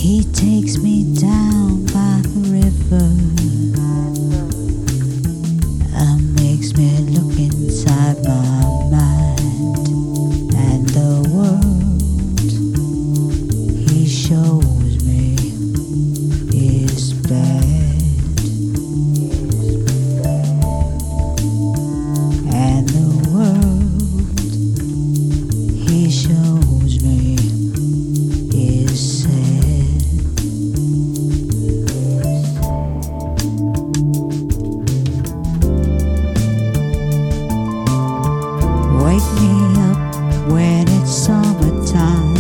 He takes me down by the river and makes me look inside my mind and the world he shows me is bad, and the world he shows me is sad. Wake me up when it's summertime.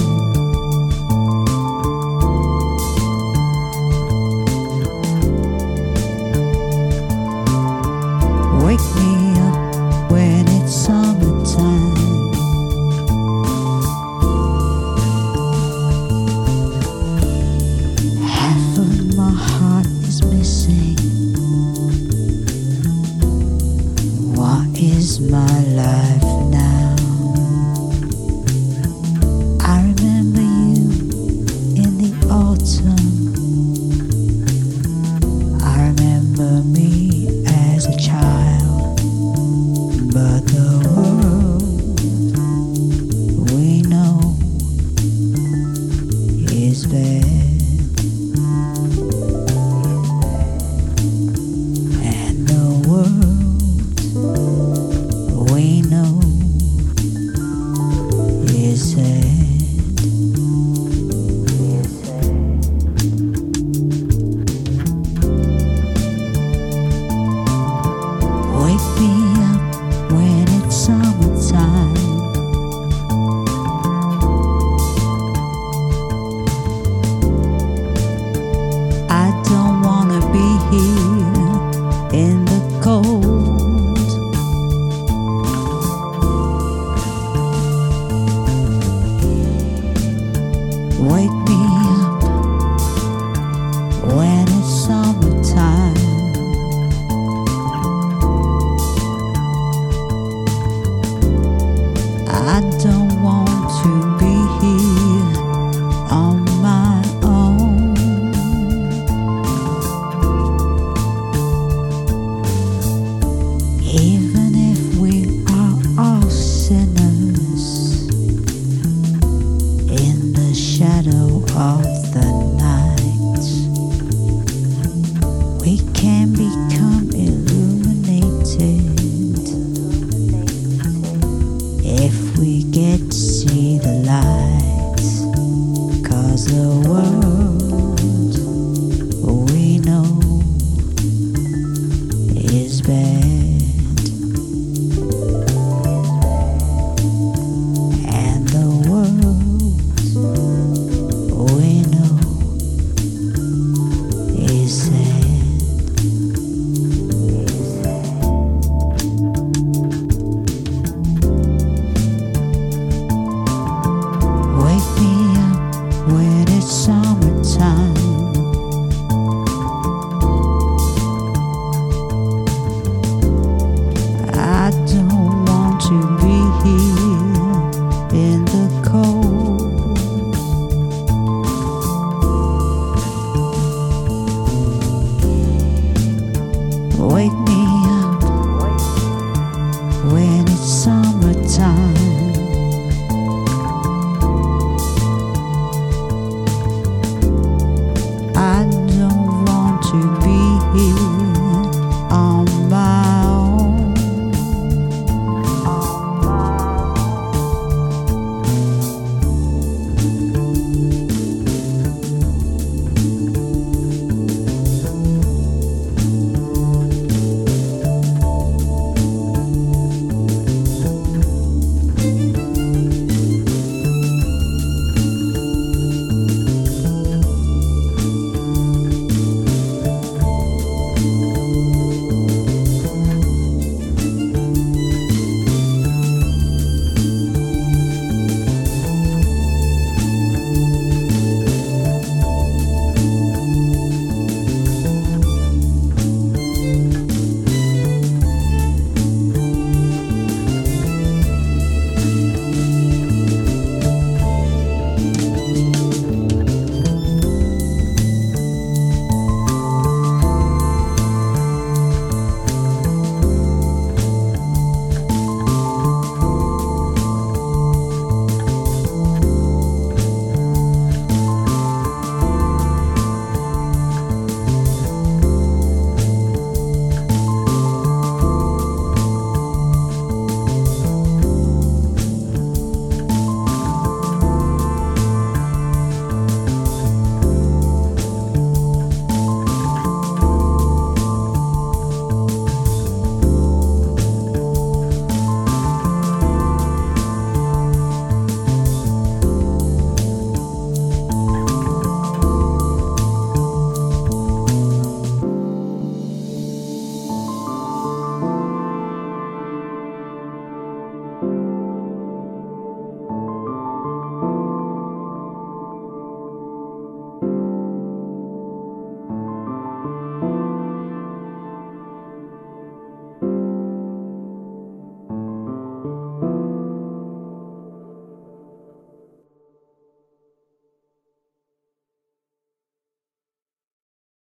Wake me up when it's summertime. Half of my heart is missing. What is my life now? I remember you in the autumn. I remember me as a child. But the world we know is bad, and the world we know is sad. Wake me up when it's summertime. I don't wanna be here in the cold. Wake me up when it's summertime. I don't want to be here on my own. Even if we are all sinners in the shadow of the night, we can become illuminated if we get to see the light. 'Cause the world we know is bad, and the world we know is sad. Wake me up when it's summer.